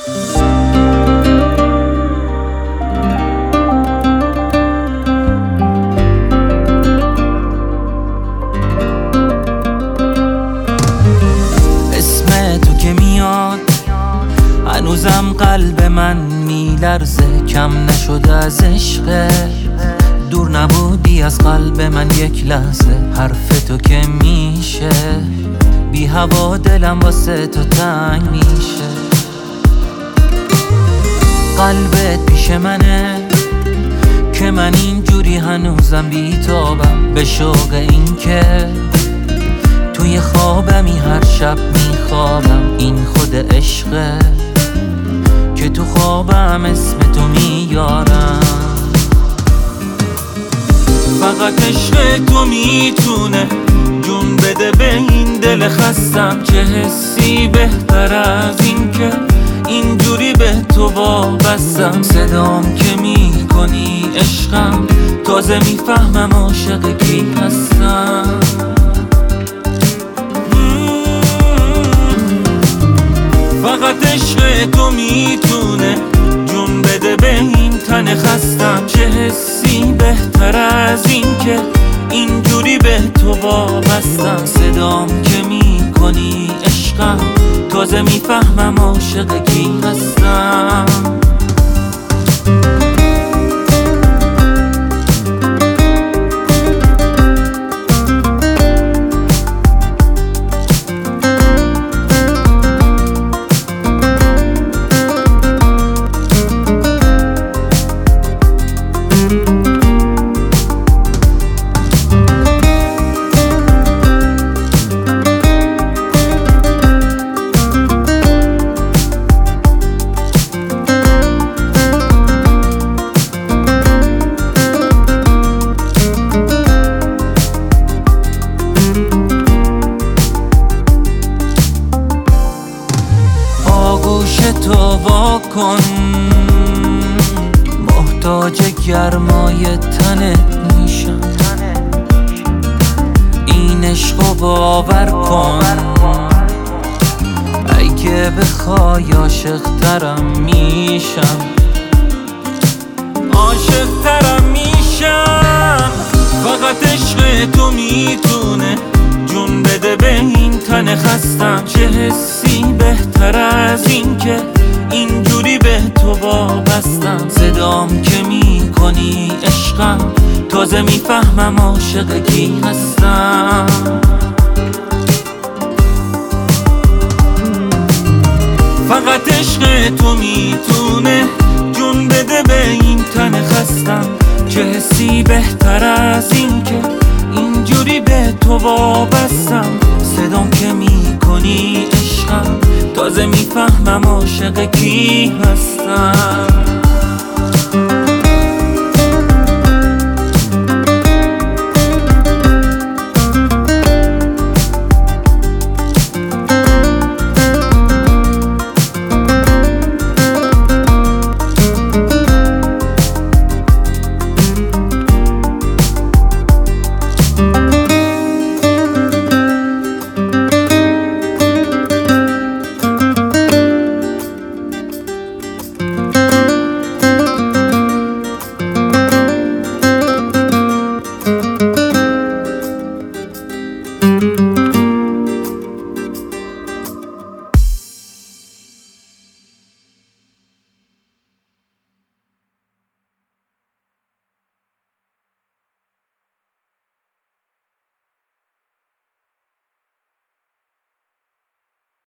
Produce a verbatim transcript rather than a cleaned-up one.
اسم تو که میاد هنوزم قلب من میلرزه، کم نشده از عشق. دور نبودی از قلب من یک لحظه، حرف تو که میشه بی هوا دلم واسه تو تنگ میشه. قلبت پیش منه که من اینجوری هنوزم بیتابم، به شوق این که توی خوابمی هر شب میخوابم. این خود عشقه که تو خوابم اسم تو میارم. فقط عشق تو میتونه جون بده به این دل خستم. چه حسی بهتر از این که اینجوری به تو وابستم. صدام که میکنی عشقم، تازه میفهمم عاشق کی هستم. فقط عشق تو میتونه جون بده به این تن خستم. چه حسی بهتر از این که اینجوری به تو وابستم. صدام که میکنی عشقم، تازه میفهمم عاشق کی هستم. آغوش تو وا کن، محتاج گرمای تنت میشم. این عشقو باور کن، اگه بخوای عاشق ترم میشم. عاشق ترم میشم. فقط عشق تو میتونه جون بده به این تن خستم. چه حسی بهتر از این که اینجوری به تو وابستم. صدام که میکنی عشقم، تازه میفهمم عاشق کی هستم. فقط عشق تو میتونه جون بده به این تن خستم. چه حسی بهتر از این که اینجوری به تو وابستم. صدام که میکنی عشقم، تازه میفهمم عاشق کی هستم.